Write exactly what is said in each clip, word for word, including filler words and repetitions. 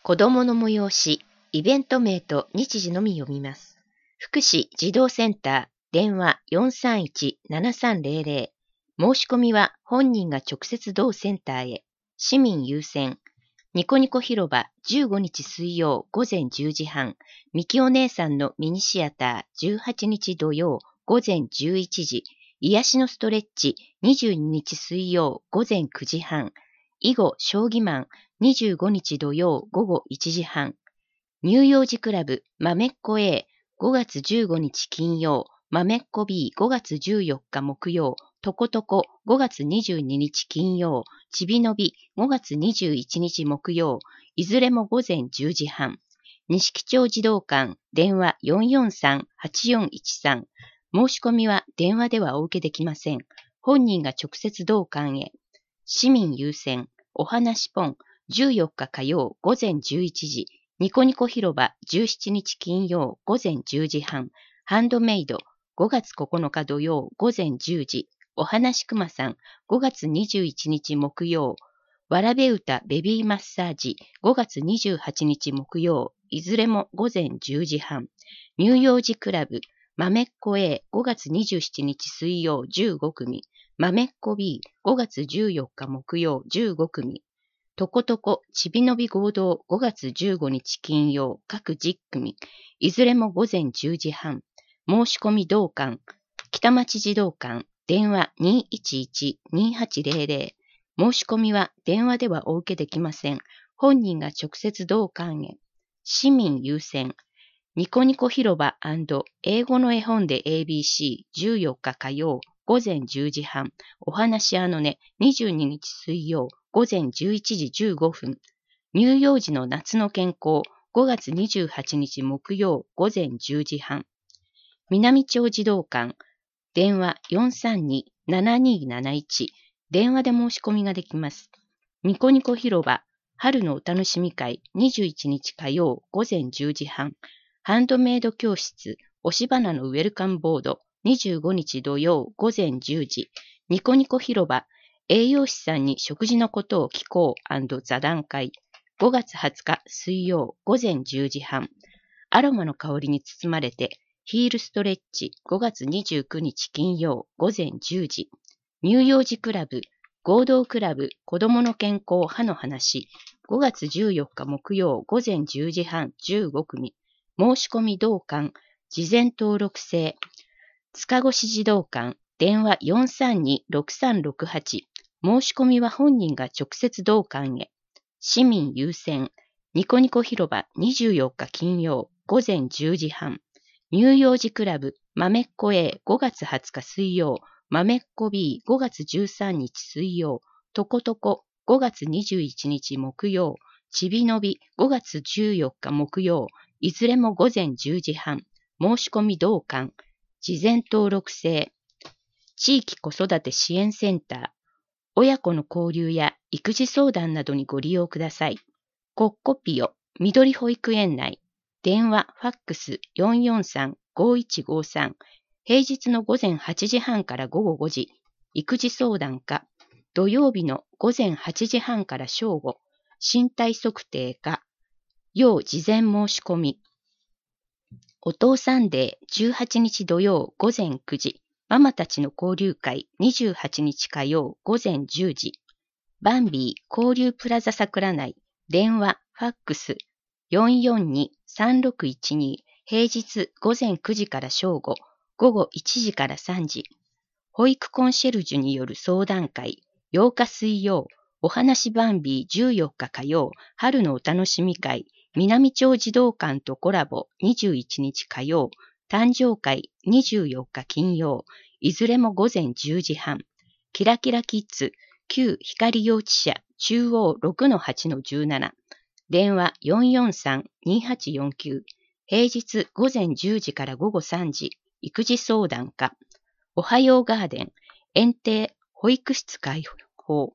子どもの催し、イベント名と日時のみ読みます。福祉児童センター、電話 よんさんいち ななさんゼロゼロ。申し込みは本人が直接同センターへ。市民優先。ニコニコ広場じゅうごにち水曜午前じゅうじはん。みきお姉さんのミニシアターじゅうはちにち土曜午前じゅういちじ。癒しのストレッチにじゅうににち水曜午前くじはん。囲碁将棋マンにじゅうごにち土曜午後いちじはん。乳幼児クラブまめっこ A ごがつじゅうごにち金曜、まめっこ B ごがつじゅうよっか木曜、とことこごがつにじゅうににち金曜、ちびのびごがつにじゅういちにち木曜、いずれも午前じゅうじはん。錦町児童館電話 よんよんさん はちよんいちさん。申し込みは電話ではお受けできません。本人が直接同館へ。市民優先。おはなしポンじゅうよっか火曜午前じゅういちじ。ニコニコ広場じゅうしちにち金曜午前じゅうじはん。ハンドメイドごがつここのか土曜午前じゅうじ。おはなしくまさんごがつにじゅういちにち木曜。わらべ歌ベビーマッサージごがつにじゅうはちにち木曜。いずれも午前じゅうじはん。乳幼児クラブまめっこ A ごがつにじゅうしちにち水曜じゅうごくみ。まめっこ B ごがつじゅうよっか木曜じゅうごくみ。とことこちびのび合同ごがつじゅうごにち金曜各じゅっくみ。いずれも午前じゅうじはん。申し込み同館北町児童館電話 にいちいち にはちゼロゼロ。申し込みは電話ではお受けできません。本人が直接同館へ。市民優先。ニコニコ広場&英語の絵本で エービーシーじゅうよっか火曜午前じゅうじはん。おはなしあのねにじゅうににち水曜午前じゅういちじじゅうごふん。乳幼児の夏の健康ごがつにじゅうはちにち木曜午前じゅうじはん。南町児童館電話 よんさんに ななになないち。電話で申し込みができます。ニコニコ広場春のお楽しみ会にじゅういちにち火曜午前じゅうじはん。ハンドメイド教室押し花のウェルカムボードにじゅうごにち土曜午前じゅうじ。ニコニコ広場栄養士さんに食事のことを聞こう&座談会ごがつはつか水曜午前じゅうじはん。アロマの香りに包まれてヒールストレッチごがつにじゅうくにち金曜午前じゅうじ。乳幼児クラブ合同クラブ子どもの健康歯の話ごがつじゅうよっか木曜午前じゅうじはんじゅうごくみ。申し込み同館事前登録制。塚越児童館電話 よんさんに ろくさんろくはち。申し込みは本人が直接同館へ。市民優先。ニコニコ広場にじゅうよっか金曜午前じゅうじはん。乳幼児クラブまめっこ A ごがつはつか水曜。まめっこ B ごがつじゅうさんにち水曜。とことこごがつにじゅういちにち木曜。ちびのびごがつじゅうよっか木曜。いずれも午前じゅうじはん。申し込み同館事前登録制。地域子育て支援センター。親子の交流や育児相談などにご利用ください。コッコピオ、緑保育園内。電話、ファックス よんよんさん ごいちごさん。平日の午前はちじはんから午後ごじ。育児相談課。土曜日の午前はちじはんから正午。身体測定課。要事前申し込み。お父さんデーじゅうはちにち土曜午前くじ。ママたちの交流会にじゅうはちにち火曜午前じゅうじ。バンビー交流プラザ桜内。電話、ファックス よんよんに さんろくいちに。平日午前くじから正午、午後いちじからさんじ。保育コンシェルジュによる相談会。ようか水曜。おはなしバンビーじゅうよっか火曜。春のお楽しみ会。南町児童館とコラボにじゅういちにち火曜。誕生会にじゅうよっか金曜。いずれも午前じゅうじはん。キラキラキッズ旧光幼稚舎中央 ろくのはちのじゅうなな。電話 よんよんさん にはちよんきゅう。平日午前じゅうじから午後さんじ。育児相談課。おはようガーデン園庭保育室開放。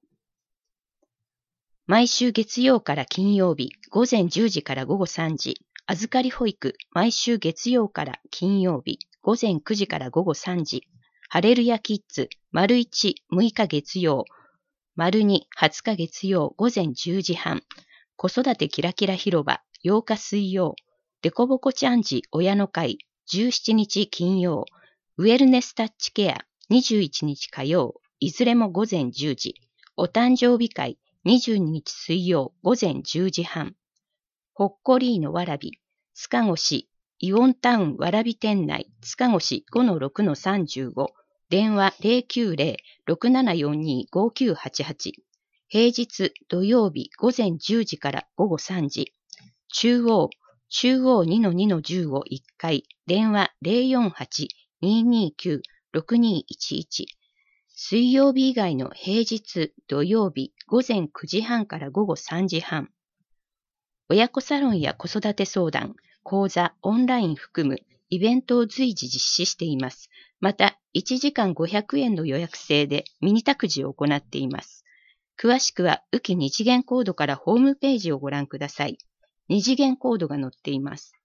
毎週月曜から金曜日午前じゅうじから午後さんじ。預かり保育毎週月曜から金曜日午前くじから午後さんじ。ハレルヤキッズ丸いち、むいか月曜丸に、はつか月曜午前じゅうじはん。 子育てキラキラ広場ようか水曜、デコボコチャンジ親の会じゅうしちにち金曜、ウェルネスタッチケアにじゅういちにち火曜、いずれも午前じゅうじ、お誕生日会にじゅうににち水曜午前じゅうじはん、ほっこりーのわらび、塚越イオンタウンわらび店内塚越 ごのろくのさんじゅうご、電話 ゼロきゅうゼロ ろくななよんに ごきゅうはちはち、平日土曜日午前じゅうじから午後さんじ、中央中央 にのにのじゅうご いっかい、電話 ゼロよんはち にーにーきゅう ろくにーいちいち、水曜日以外の平日土曜日午前くじはんから午後さんじはん、親子サロンや子育て相談、講座、オンライン含むイベントを随時実施しています。また、いちじかんごひゃくえんの予約制でミニ託児を行っています。詳しくは、浮き二次元コードからホームページをご覧ください。二次元コードが載っています。